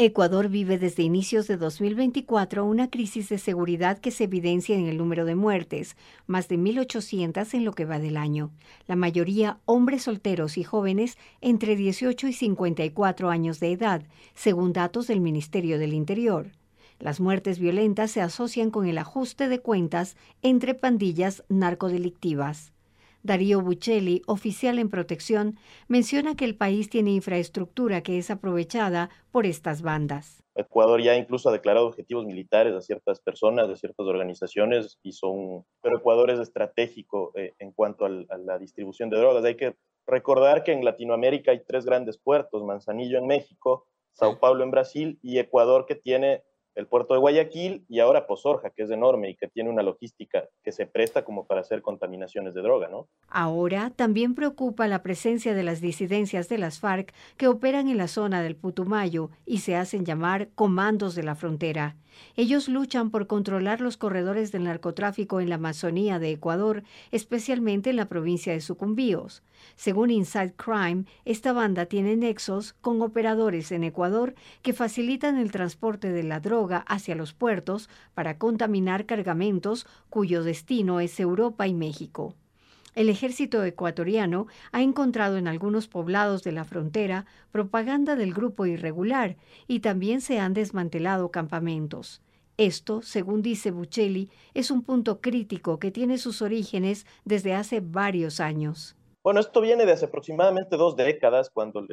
Ecuador vive desde inicios de 2024 una crisis de seguridad que se evidencia en el número de muertes, más de 1.800 en lo que va del año. La mayoría hombres solteros y jóvenes entre 18 y 54 años de edad, según datos del Ministerio del Interior. Las muertes violentas se asocian con el ajuste de cuentas entre pandillas narcodelictivas. Darío Buccelli, oficial en protección, menciona que el país tiene infraestructura que es aprovechada por estas bandas. Ecuador ya incluso ha declarado objetivos militares a ciertas personas, de ciertas organizaciones, pero Ecuador es estratégico en cuanto a la distribución de drogas. Hay que recordar que en Latinoamérica hay tres grandes puertos: Manzanillo en México, Sao Paulo en Brasil y Ecuador, que tiene el puerto de Guayaquil y ahora Pozorja, que es enorme y que tiene una logística que se presta como para hacer contaminaciones de droga, ¿no? Ahora también preocupa la presencia de las disidencias de las FARC que operan en la zona del Putumayo y se hacen llamar comandos de la frontera. Ellos luchan por controlar los corredores del narcotráfico en la Amazonía de Ecuador, especialmente en la provincia de Sucumbíos. Según Inside Crime, esta banda tiene nexos con operadores en Ecuador que facilitan el transporte de la droga hacia los puertos para contaminar cargamentos cuyo destino es Europa y México. El ejército ecuatoriano ha encontrado en algunos poblados de la frontera propaganda del grupo irregular y también se han desmantelado campamentos. Esto, según dice Buccelli, es un punto crítico que tiene sus orígenes desde hace varios años. Bueno, esto viene de hace aproximadamente 2 décadas,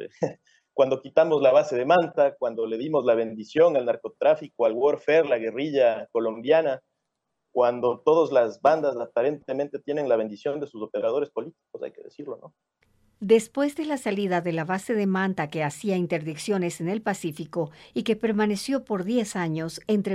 cuando quitamos la base de Manta, cuando le dimos la bendición al narcotráfico, al warfare, la guerrilla colombiana, cuando todas las bandas aparentemente tienen la bendición de sus operadores políticos, hay que decirlo, ¿no? Después de la salida de la base de Manta que hacía interdicciones en el Pacífico y que permaneció por 10 años, entre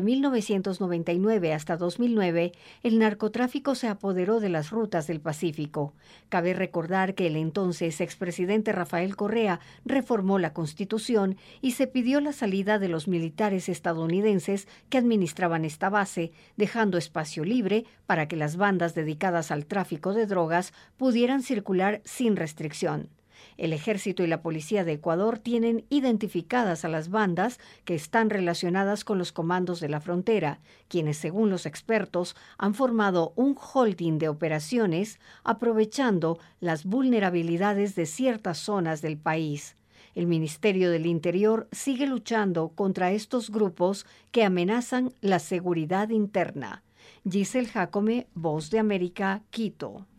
1999 hasta 2009, el narcotráfico se apoderó de las rutas del Pacífico. Cabe recordar que el entonces expresidente Rafael Correa reformó la Constitución y se pidió la salida de los militares estadounidenses que administraban esta base, dejando espacio libre para que las bandas dedicadas al tráfico de drogas pudieran circular sin restricción. El ejército y la policía de Ecuador tienen identificadas a las bandas que están relacionadas con los comandos de la frontera, quienes, según los expertos, han formado un holding de operaciones aprovechando las vulnerabilidades de ciertas zonas del país. El Ministerio del Interior sigue luchando contra estos grupos que amenazan la seguridad interna. Giselle Jacome, Voz de América, Quito.